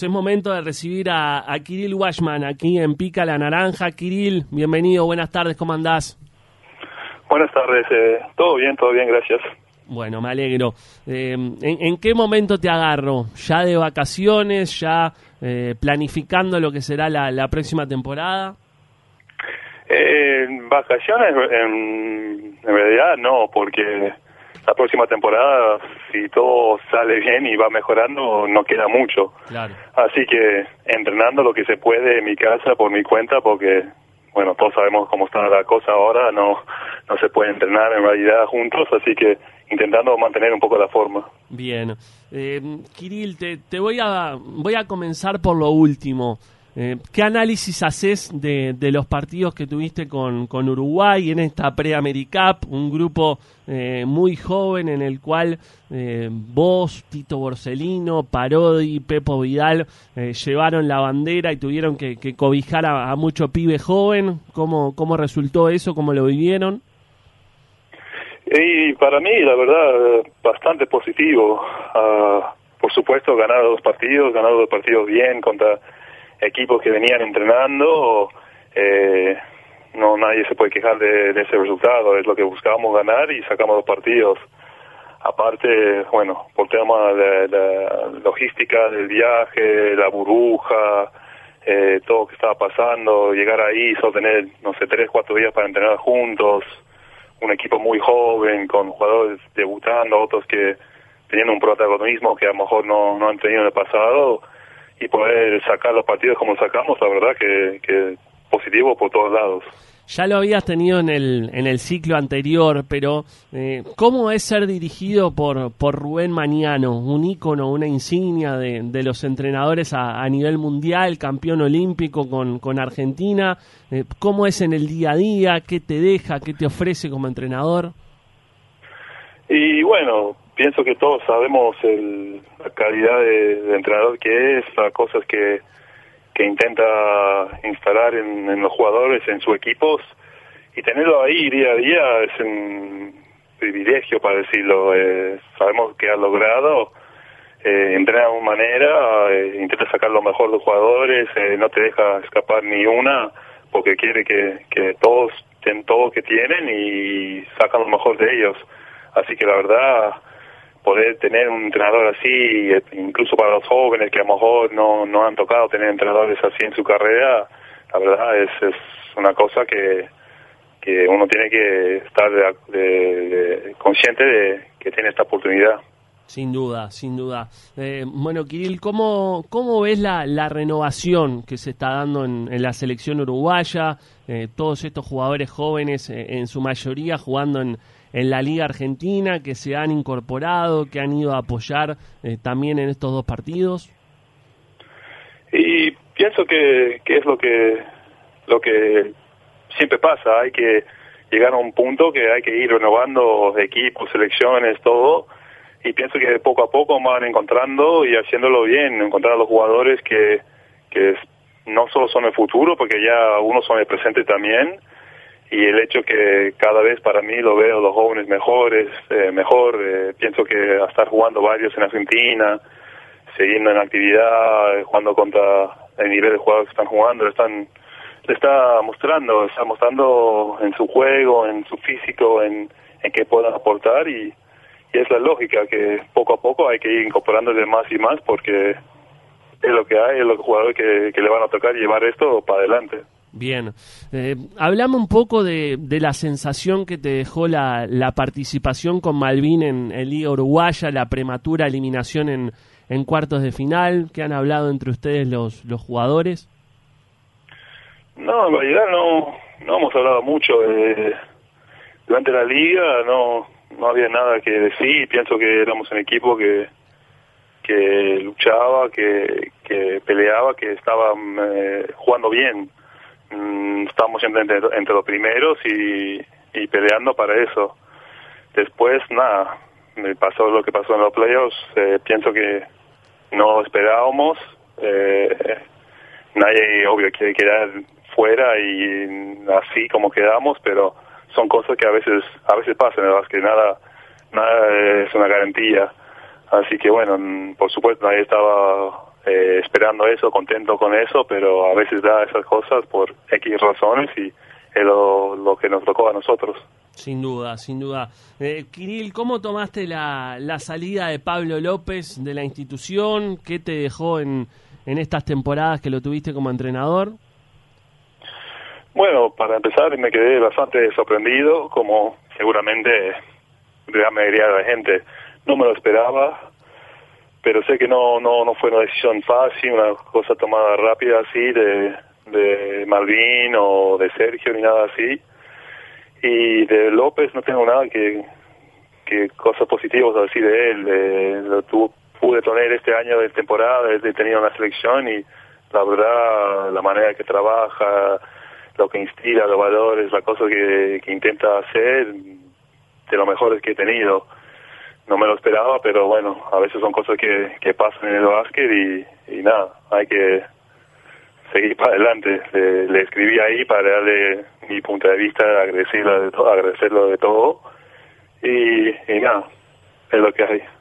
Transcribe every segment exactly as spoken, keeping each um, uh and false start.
Es momento de recibir a, a Kirill Washman aquí en Pica la Naranja. Kirill, bienvenido, buenas tardes, ¿cómo andás? Buenas tardes, eh, todo bien, todo bien, gracias. Bueno, me alegro. Eh, ¿en, ¿En qué momento te agarro? ¿Ya de vacaciones? ¿Ya eh, planificando lo que será la, la próxima temporada? Eh, vacaciones, en, en realidad no, porque la próxima temporada, si todo sale bien y va mejorando, no queda mucho. Claro. Así que entrenando lo que se puede en mi casa por mi cuenta, porque, bueno, todos sabemos cómo está la cosa ahora, no no se puede entrenar en realidad juntos, así que intentando mantener un poco la forma. Bien. Eh, Kirill, te, te voy a voy a comenzar por lo último. Eh, ¿Qué análisis haces de, de los partidos que tuviste con, con Uruguay en esta pre-AmeriCup? Un grupo eh, muy joven en el cual eh, vos, Tito Borsellino, Parodi, Pepo Vidal eh, llevaron la bandera y tuvieron que, que cobijar a, a mucho pibe joven. ¿Cómo, cómo resultó eso? ¿Cómo lo vivieron? Y para mí, la verdad, bastante positivo. Uh, por supuesto, ganar dos partidos, ganar dos partidos bien contra equipos que venían entrenando, eh, no nadie se puede quejar de, de ese resultado, es lo que buscábamos ganar y sacamos dos partidos. Aparte, bueno, por tema de la logística del viaje, la burbuja, eh, todo lo que estaba pasando, llegar ahí, solo tener, no sé, tres, cuatro días para entrenar juntos, un equipo muy joven, con jugadores debutando, otros que tenían un protagonismo que a lo mejor no, no han tenido en el pasado, y poder sacar los partidos como sacamos, la verdad que, que positivo por todos lados. Ya lo habías tenido en el en el ciclo anterior, pero eh, ¿cómo es ser dirigido por por Rubén Magnano, un ícono, una insignia de, de los entrenadores a, a nivel mundial, campeón olímpico con, con Argentina? Eh, ¿Cómo es en el día a día? ¿Qué te deja? ¿Qué te ofrece como entrenador? Y bueno, pienso que todos sabemos el, la calidad de, de entrenador que es, las cosas que, que intenta instalar en, en los jugadores, en sus equipos, y tenerlo ahí día a día es un privilegio, para decirlo. Eh, sabemos que ha logrado, eh, entrena de una manera, eh, intenta sacar lo mejor de los jugadores, eh, no te deja escapar ni una, porque quiere que, que todos den todo lo que tienen y sacan lo mejor de ellos. Así que la verdad, poder tener un entrenador así, incluso para los jóvenes que a lo mejor no, no han tocado tener entrenadores así en su carrera, la verdad es, es una cosa que, que uno tiene que estar de, de, de, consciente de que tiene esta oportunidad. Sin duda, sin duda. Eh, bueno, Kirill, ¿cómo, cómo ves la, la renovación que se está dando en, en la selección uruguaya? Eh, todos estos jugadores jóvenes, eh, en su mayoría jugando en, en la Liga Argentina, que se han incorporado, que han ido a apoyar eh, también en estos dos partidos. Y pienso que, que es lo que lo que siempre pasa. Hay que llegar a un punto que hay que ir renovando equipos, selecciones, todo. Y pienso que poco a poco van encontrando y haciéndolo bien, encontrar a los jugadores que, que no solo son el futuro, porque ya unos son el presente también, y el hecho que cada vez para mí lo veo los jóvenes mejores, eh, mejor, eh, pienso que a estar jugando varios en Argentina, siguiendo en actividad, jugando contra el nivel de jugadores que están jugando, están le está mostrando, está mostrando en su juego, en su físico, en, en qué puedan aportar, y Y es la lógica que poco a poco hay que ir incorporándole más y más, porque es lo que hay, es los jugadores que, que le van a tocar llevar esto para adelante. Bien, eh, hablame un poco de, de la sensación que te dejó la, la participación con Malvin en, en Liga Uruguaya, la prematura eliminación en, en cuartos de final. ¿Qué han hablado entre ustedes los, los jugadores? No, en realidad no, no hemos hablado mucho. Eh, durante la liga no... no había nada que decir. Pienso que éramos un equipo que que luchaba, que que peleaba, que estaba eh, jugando bien. Mm, estábamos siempre entre, entre los primeros y, y peleando para eso. Después, nada, me pasó lo que pasó en los playoffs. Eh, pienso que no esperábamos. Eh, nadie, obvio, quiere quedar fuera y así como quedamos, pero son cosas que a veces a veces pasan, ¿verdad? Que nada nada es una garantía. Así que bueno, por supuesto nadie estaba eh, esperando eso, contento con eso, pero a veces da esas cosas por X razones y es lo, lo que nos tocó a nosotros. Sin duda, sin duda. Eh, Kirill, ¿cómo tomaste la, la salida de Pablo López de la institución? ¿Qué te dejó en, en estas temporadas que lo tuviste como entrenador? Bueno, para empezar me quedé bastante sorprendido, como seguramente la mayoría de la gente. No me lo esperaba, pero sé que no no no fue una decisión fácil, una cosa tomada rápida así de, de Malvin o de Sergio ni nada así. Y de López no tengo nada que, que cosas positivas a decir de él. Eh, lo tuvo, pude tener este año de temporada, he tenido una selección y la verdad, la manera que trabaja, lo que instila, los valores, la cosa que, que intenta hacer, de lo mejores que he tenido. No me lo esperaba, pero bueno, a veces son cosas que, que pasan en el básquet y, y nada, hay que seguir para adelante. Le, le escribí ahí para darle mi punto de vista, agradecerlo de, to agradecerlo de todo y, y nada, es lo que hay.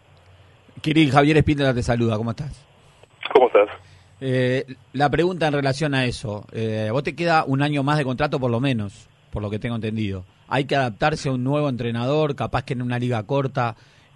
Kirill, Javier Espíndola te saluda, ¿cómo estás? ¿Cómo estás? Eh, la pregunta en relación a eso, eh, vos te queda un año más de contrato por lo menos, por lo que tengo entendido. Hay que adaptarse a un nuevo entrenador, capaz que en una liga corta.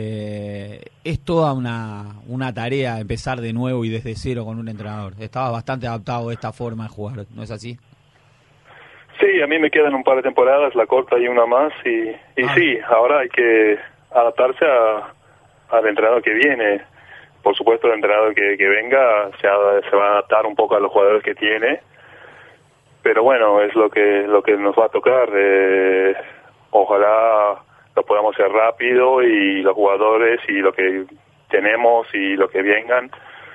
Eh, es toda una, una tarea empezar de nuevo y desde cero con un entrenador. Estaba bastante adaptado a esta forma de jugar, ¿no es así? Sí, a mí me quedan un par de temporadas, la corta y una más, y, y ah. sí, ahora hay que adaptarse a, al entrenador que viene. Por supuesto, el entrenador que, que venga se, se va a adaptar un poco a los jugadores que tiene, pero bueno, es lo que lo que nos va a tocar. Eh, ojalá lo podamos hacer rápido y los jugadores y lo que tenemos y lo que vengan.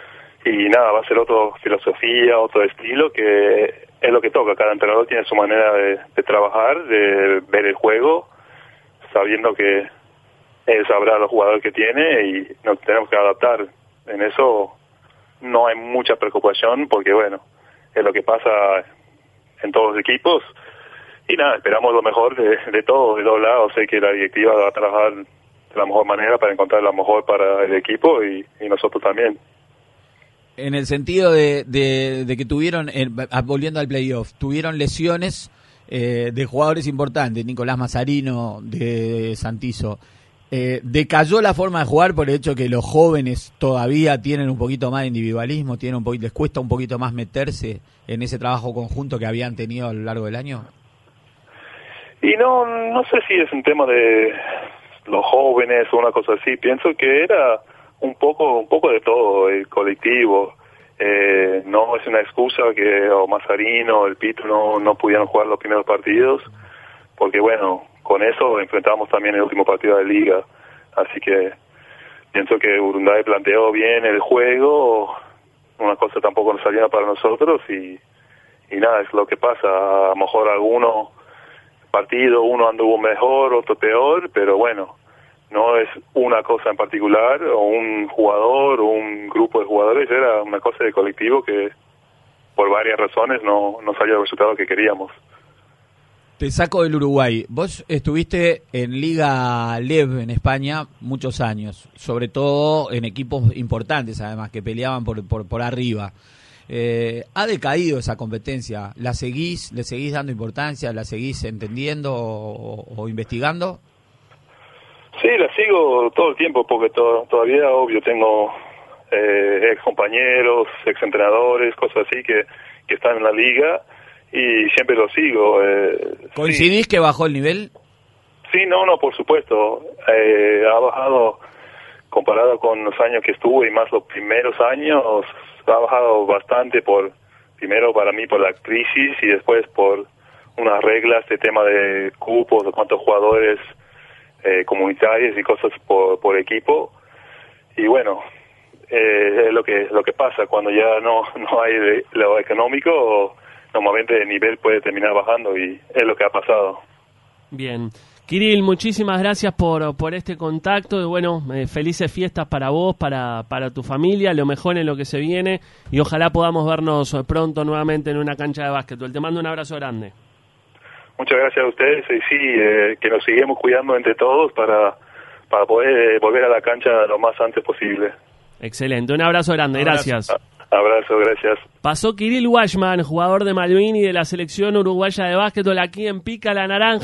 Y nada, va a ser otra filosofía, otro estilo, que es lo que toca. Cada entrenador tiene su manera de, de trabajar, de ver el juego, sabiendo que él sabrá los jugadores que tiene y nos tenemos que adaptar. En eso no hay mucha preocupación porque, bueno, es lo que pasa en todos los equipos. Y nada, esperamos lo mejor de, de todos, de todos lados. Sé que la directiva va a trabajar de la mejor manera para encontrar lo mejor para el equipo y, y nosotros también. En el sentido de, de, de que tuvieron, eh, volviendo al playoff, tuvieron lesiones eh, de jugadores importantes, Nicolás Mazzarino de Santizo. Eh, ¿Decayó la forma de jugar por el hecho que los jóvenes todavía tienen un poquito más de individualismo, tienen un poquito, les cuesta un poquito más meterse en ese trabajo conjunto que habían tenido a lo largo del año? Y no, no sé si es un tema de los jóvenes o una cosa así. Pienso que era un poco, un poco de todo, el colectivo. Eh, no es una excusa que o Mazzarino o el Pito no, no pudieron jugar los primeros partidos, porque bueno, con eso enfrentamos también el último partido de liga. Así que pienso que Urunday planteó bien el juego, una cosa tampoco nos salió para nosotros y, y nada, es lo que pasa. A lo mejor alguno partido, uno anduvo mejor, otro peor, pero bueno, no es una cosa en particular, o un jugador, o un grupo de jugadores, era una cosa de colectivo que por varias razones no, no salió el resultado que queríamos. Te saco del Uruguay. Vos estuviste en Liga L E V en España muchos años, sobre todo en equipos importantes además, que peleaban por, por, por arriba. Eh, ¿Ha decaído esa competencia? ¿La seguís, le seguís dando importancia, la seguís entendiendo o, o investigando? Sí, la sigo todo el tiempo porque to todavía, obvio, tengo eh, ex compañeros, ex entrenadores, cosas así que, que están en la liga y siempre lo sigo. Eh, ¿Coincidís sí. que bajó el nivel? Sí, no, no, por supuesto. Eh, ha bajado comparado con los años que estuve y más los primeros años, ha bajado bastante por, primero para mí por la crisis y después por unas reglas de tema de cupos, de cuántos jugadores eh, comunitarios y cosas por, por equipo. Y bueno, eh, es lo que lo que pasa cuando ya no, no hay de, lo económico, normalmente el nivel puede terminar bajando y es lo que ha pasado. Bien. Kirill, muchísimas gracias por, por este contacto y bueno, eh, felices fiestas para vos, para, para tu familia, lo mejor en lo que se viene y ojalá podamos vernos pronto nuevamente en una cancha de básquetbol. Te mando un abrazo grande. Muchas gracias a ustedes y sí, eh, que nos seguimos cuidando entre todos para, para poder eh, volver a la cancha lo más antes posible. Excelente, un abrazo grande, Abrazo. gracias. Abrazo, gracias. Pasó Kirill Washman, jugador de Malvin y de la selección uruguaya de básquetbol aquí en Pica la Naranja.